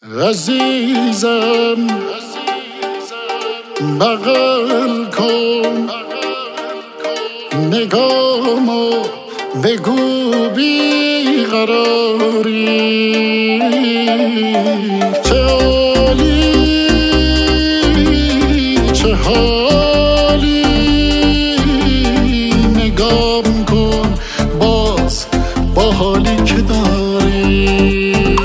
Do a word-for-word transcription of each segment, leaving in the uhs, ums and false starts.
عزیزم بغل کن نگامو بگو بی قراری چه عالی چه حالی نگام کن باز با حالی که داری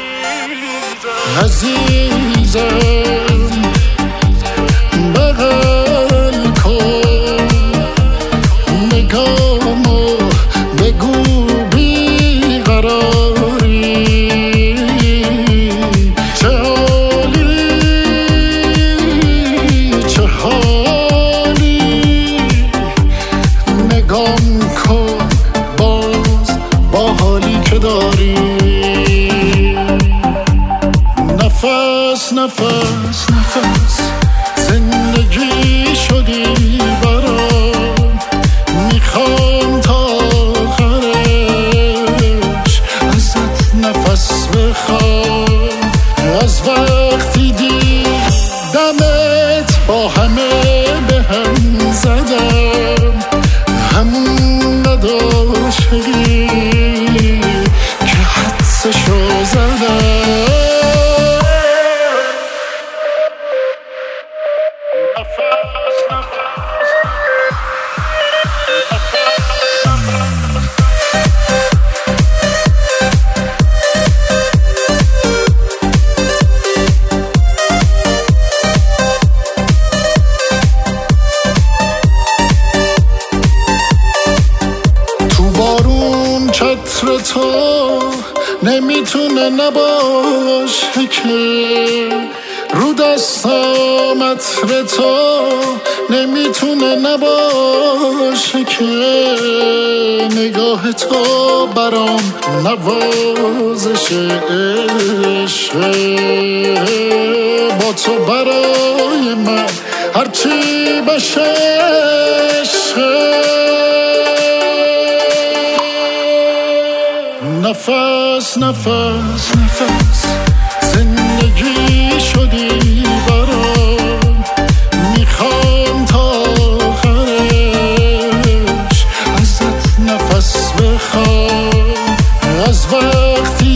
عزیزم بغل کن نگامو بگو بی قراری چه حالی چه حالی نگام کن باز با حالی که داری نفس نفس نفس زندگی شدی برام میخوام تا آخرش ازت نفس بخوام از وقتی دیدمت با همه به هم زدم همون نداشتی که حدسشو زدم چتر تو نمیتونه نباشه که رو دستم عطر تو نمیتونه نباشه که نگاه تو برام نوازش عشقه با تو برای من هرچی بشه عشقه نفس نفس نفس زندگی شدی برام میخوام تا آخرش ازت نفس بخوام از وقتی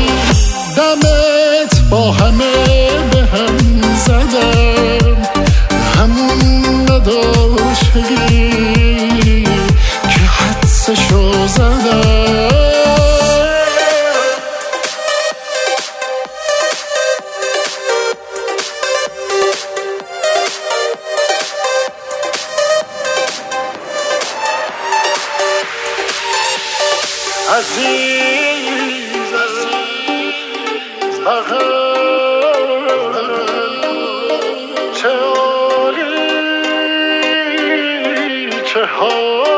دیدمت با همه به هم زدم همون نداشتی که حدسشو زدم عزیز بغل چه عالی چه حالی